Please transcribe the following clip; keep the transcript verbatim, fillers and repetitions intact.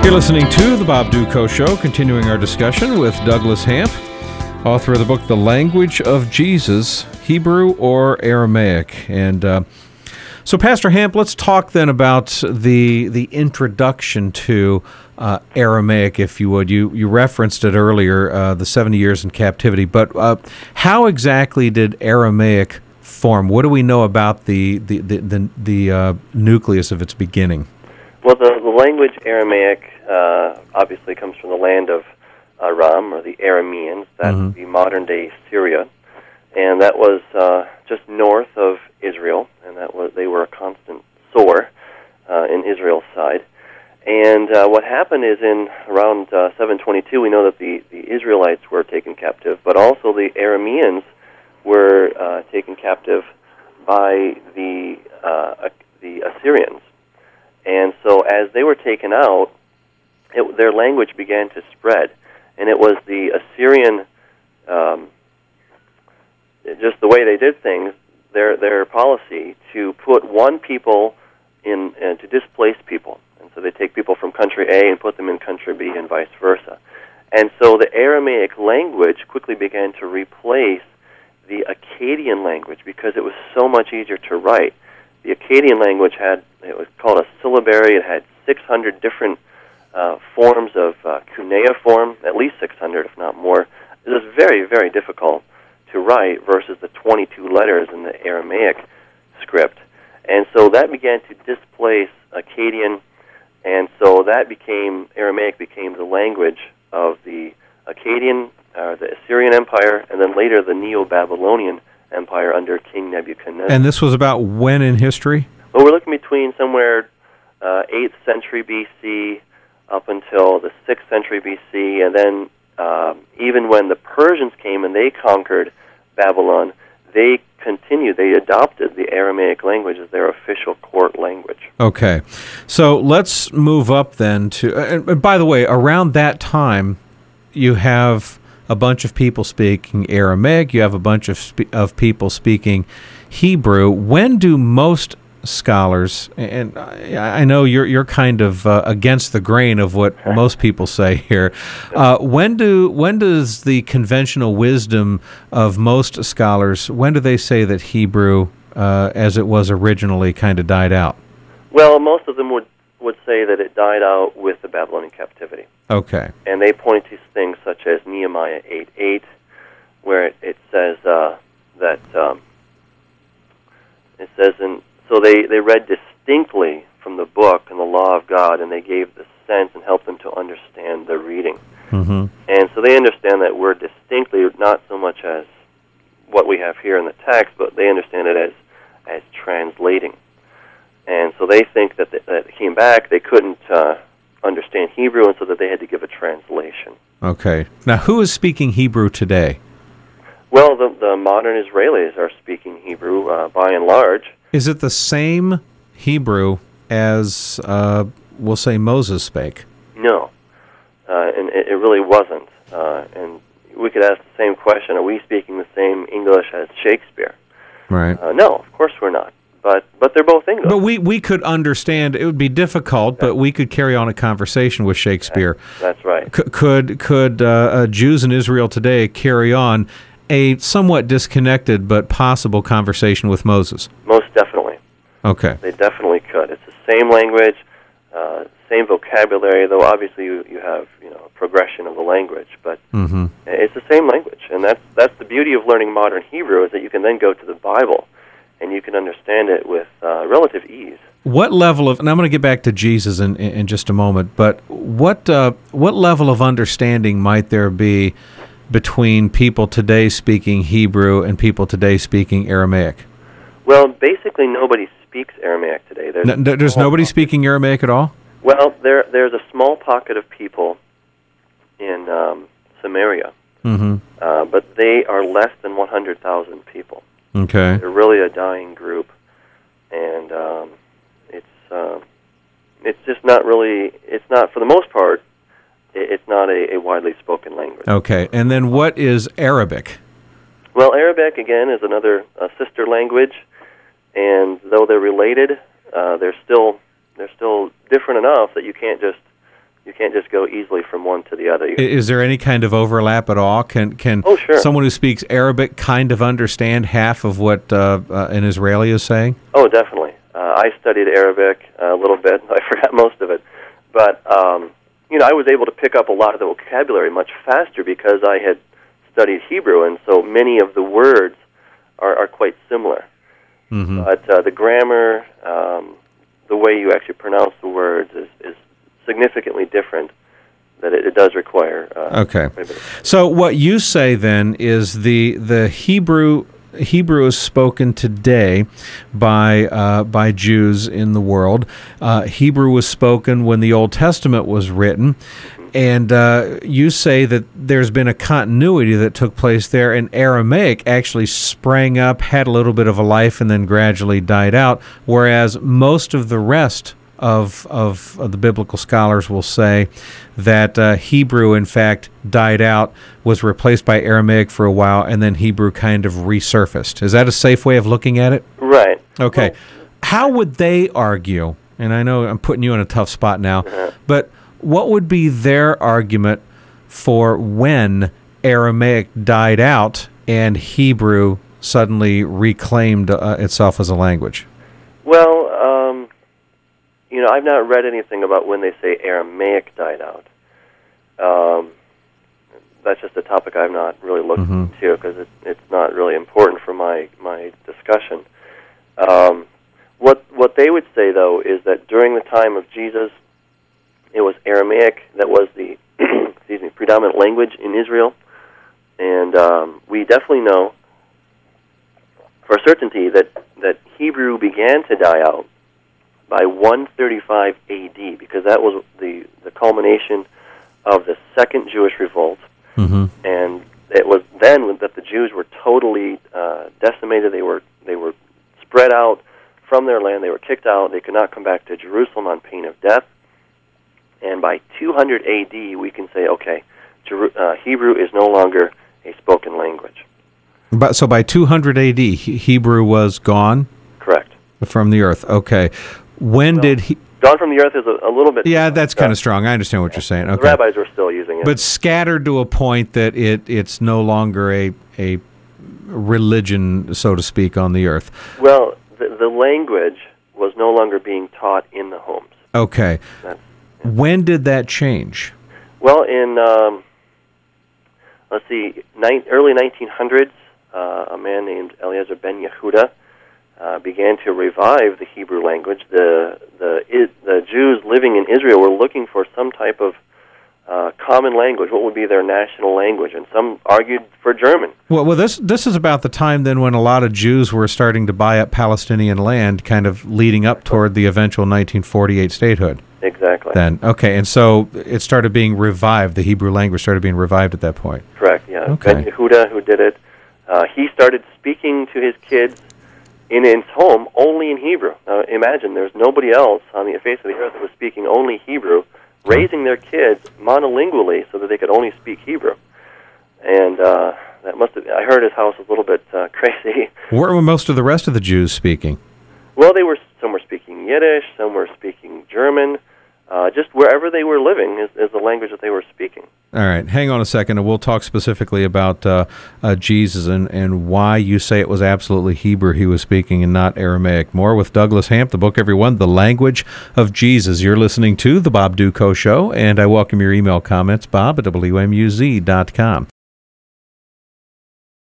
You're listening to The Bob Dutko Show, continuing our discussion with Douglas Hamp, author of the book The Language of Jesus, Hebrew or Aramaic. And uh, so, Pastor Hamp, let's talk then about the the introduction to uh, Aramaic, if you would. You you referenced it earlier, uh, the seventy years in captivity, but uh, how exactly did Aramaic form? What do we know about the, the, the, the, the uh, nucleus of its beginning? Well, the, the language Aramaic uh, obviously comes from the land of Aram, or the Arameans. That's mm-hmm. the modern-day Syria, and that was uh, just north of Israel, and that was they were a constant sore uh, in Israel's side. And uh, what happened is in around uh, seven twenty-two, we know that the, the Israelites were taken captive, but also the Arameans were uh, taken captive by the uh, the Assyrians. And so as they were taken out, it, their language began to spread. And it was the Assyrian, um, just the way they did things, their their policy to put one people in, uh, to displace people. And so they take people from country A and put them in country B and vice versa. And so the Aramaic language quickly began to replace the Akkadian language because it was so much easier to write. The Akkadian language had, it was called a syllabary. It had six hundred different uh, forms of uh, cuneiform, at least six hundred, if not more. It was very, very difficult to write versus the twenty-two letters in the Aramaic script. And so that began to displace Akkadian, and so that became, Aramaic became the language of the Akkadian, uh, the Assyrian Empire, and then later the Neo-Babylonian Empire under King Nebuchadnezzar. And this was about when in history? Well, we're looking between somewhere uh, eighth century B C up until the sixth century B C, and then um, even when the Persians came and they conquered Babylon, they continued, they adopted the Aramaic language as their official court language. Okay. So let's move up then to, and, and by the way, around that time, you have a bunch of people speaking Aramaic, you have a bunch of spe- of people speaking Hebrew. When do most scholars, and I know you're you're kind of uh, against the grain of what most people say here, uh, when do when does the conventional wisdom of most scholars, when do they say that Hebrew, uh, as it was originally, kind of died out? Well, most of them would, would say that it died out with the Babylonian captivity. Okay. And they point to things such as Nehemiah eight eight, where it, it says uh, that, um, it says, in, so they, they read distinctly from the book and the law of God, and they gave the sense and helped them to understand the reading. Mm-hmm. And so they understand that word distinctly, not so much as what we have here in the text, but they understand it as, as translating. And so they think that, they, that it came back, they couldn't uh, understand Hebrew, and so that they had to give a translation. Okay. Now, who is speaking Hebrew today? Well, the, the modern Israelis are speaking Hebrew uh, by and large. Is it the same Hebrew as, uh, we'll say, Moses spake? No, uh, and it, it really wasn't. Uh, and we could ask the same question, are we speaking the same English as Shakespeare? Right. Uh, no, of course we're not. But but they're both English. But we, we could understand. It would be difficult, but we could carry on a conversation with Shakespeare. That's, that's right. C- could could uh, uh, Jews in Israel today carry on a somewhat disconnected but possible conversation with Moses? Most definitely. Okay. They definitely could. It's the same language, uh, same vocabulary, though obviously you, you have you know a progression of the language, but mm-hmm. it's the same language, and that's that's the beauty of learning modern Hebrew is that you can then go to the Bible and you can understand it with uh, relative ease. What level of, and I'm going to get back to Jesus in, in just a moment, but what uh, what level of understanding might there be between people today speaking Hebrew and people today speaking Aramaic? Well, basically nobody speaks Aramaic today. There's, no, there's nobody speaking Aramaic at all? Well, there there's a small pocket of people in um, Samaria, mm-hmm. uh, but they are less than one hundred thousand people. Okay. They're really a dying group, and um, it's uh, it's just not really. It's not for the most part. It's not a, a widely spoken language. Okay, and then what is Arabic? Well, Arabic again is another uh, sister language, and though they're related, uh, they're still they're still different enough that you can't just You can't just go easily from one to the other. You, Is there any kind of overlap at all? Can can oh, sure. someone who speaks Arabic kind of understand half of what uh, uh, an Israeli is saying? Oh, definitely. Uh, I studied Arabic a little bit. I forgot most of it. But, um, you know, I was able to pick up a lot of the vocabulary much faster because I had studied Hebrew, and so many of the words are, are quite similar. Mm-hmm. But uh, the grammar, um, the way you actually pronounce the words is, is significantly different, that it, it does require. Uh, okay. So what you say then is the the Hebrew Hebrew is spoken today by uh, by Jews in the world. Uh, Hebrew was spoken when the Old Testament was written. And uh, you say that there's been a continuity that took place there, and Aramaic actually sprang up, had a little bit of a life, and then gradually died out, whereas most of the rest of, of, of the biblical scholars will say that uh, Hebrew, in fact, died out, was replaced by Aramaic for a while, and then Hebrew kind of resurfaced. Is that a safe way of looking at it? Right. Okay. Well, how would they argue, and I know I'm putting you in a tough spot now, uh-huh. but what would be their argument for when Aramaic died out and Hebrew suddenly reclaimed uh, itself as a language? Well, um, you know, I've not read anything about when they say Aramaic died out. Um, that's just a topic I've not really looked mm-hmm. into because it, it's not really important for my, my discussion. Um, what what they would say, though, is that during the time of Jesus, it was Aramaic that was the excuse me predominant language in Israel, and um, we definitely know for certainty that, that Hebrew began to die out by one thirty-five A D because that was the, the culmination of the Second Jewish Revolt, mm-hmm. and it was then that the Jews were totally uh, decimated. They were they were spread out from their land. They were kicked out. They could not come back to Jerusalem on pain of death. And by two hundred A D, we can say, okay, Jeru- uh, Hebrew is no longer a spoken language. But so by two hundred A D, he- Hebrew was gone? Correct. From the earth, okay. When well, did he... Gone from the earth is a, a little bit... Yeah, that's kind of strong. I understand what you're saying. Okay. The rabbis were still using it. But scattered to a point that it it's no longer a, a religion, so to speak, on the earth. Well, the, the language was no longer being taught in the homes. Okay. That's, When did that change? Well, in, um, let's see, ni- early nineteen hundreds, uh, a man named Eliezer ben Yehuda uh, began to revive the Hebrew language. The, the, I- the Jews living in Israel were looking for some type of uh, common language. What would be their national language? And some argued for German. Well, well, this this is about the time then when a lot of Jews were starting to buy up Palestinian land, kind of leading up toward the eventual nineteen forty-eight statehood. Exactly. Then, okay, and so it started being revived. The Hebrew language started being revived at that point. Correct, yeah. Okay. Ben Yehuda, who did it, uh, he started speaking to his kids in his home only in Hebrew. Now, imagine, there's nobody else on the face of the earth that was speaking only Hebrew, raising their kids monolingually so that they could only speak Hebrew. And uh, that must have, I heard his house was a little bit uh, crazy. Where were most of the rest of the Jews speaking? Well, they were, some were speaking Yiddish, some were speaking German. Uh, just wherever they were living is, is the language that they were speaking. All right, hang on a second, and we'll talk specifically about uh, uh, Jesus and, and why you say it was absolutely Hebrew he was speaking and not Aramaic. More with Douglas Hamp, the book, everyone, The Language of Jesus. You're listening to The Bob Dutko Show, and I welcome your email comments, bob at W M U Z dot com.